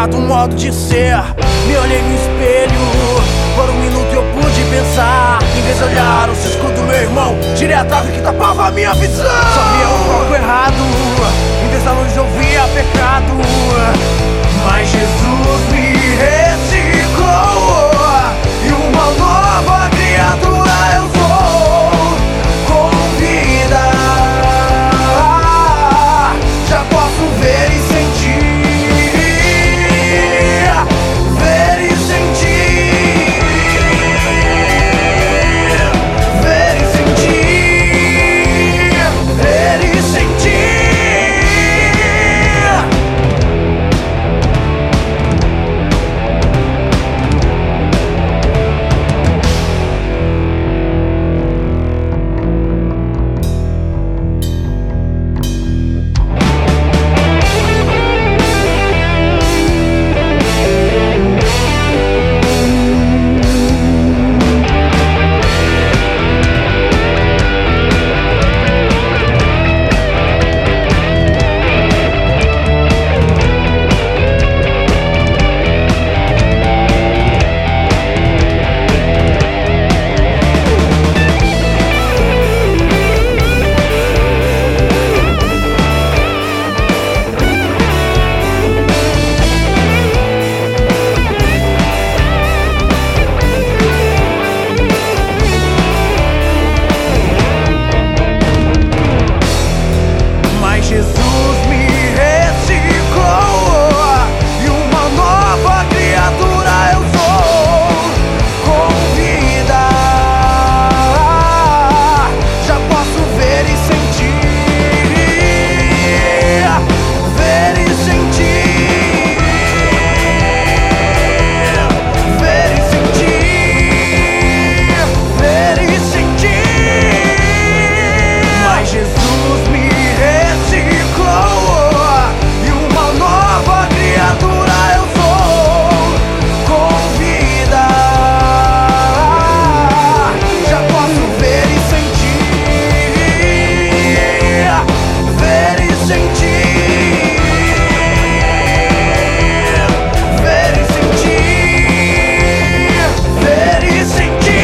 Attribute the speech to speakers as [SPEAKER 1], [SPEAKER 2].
[SPEAKER 1] mudado o modo de ser. Me olhei no espelho, por um minuto eu pude pensar. Em vez de olhar o cisco do meu irmão, tirei a trave que tapava a minha visão. Só via o foco errado, em vez da luz eu via pecado. Mas Jesus me reciclou, e uma nova criatura eu sou. Com vida já posso ver e sentir, ver e sentir, ver e sentir, ver e sentir. Jesus me reciclou, e uma nova criatura eu sou. Com vida já posso ver e sentir, ver e sentir, ver e sentir, ver e sentir. Mas Jesus me reciclou, e uma nova criatura eu sou. Com vida já posso ver e sentir, ver e sentir, ver e sentir, ver e sentir.